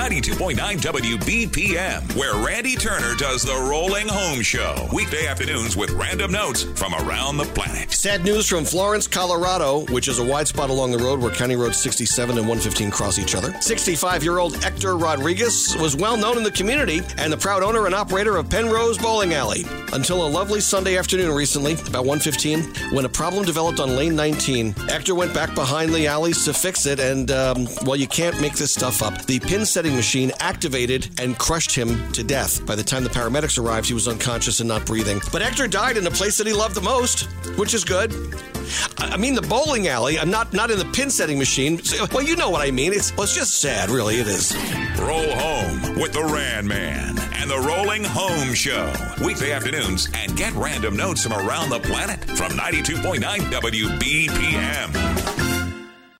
92.9 WBPM, where Randy Turner does the Rolling Home Show. Weekday afternoons with random notes from around the planet. Sad news from Florence, Colorado, which is a wide spot along the road where County Road 67 and 115 cross each other. 65-year-old Hector Rodriguez was well known in the community and the proud owner and operator of Penrose Bowling Alley. Until a lovely Sunday afternoon recently, about 1:15, when a problem developed on lane 19. Hector went back behind the alleys to fix it, and, well, you can't make this stuff up. The pin-setting machine activated and crushed him to death. By the time the paramedics arrived, he was unconscious and not breathing. But Hector died in the place that he loved the most, which is good. I mean the bowling alley. I'm not in the pin-setting machine. Well, you know what I mean. It's just sad, really. It is. Roll home with the Ran Man and the Rolling Home Show. Weekday afternoons, and get random notes from around the planet from 92.9 WBPM.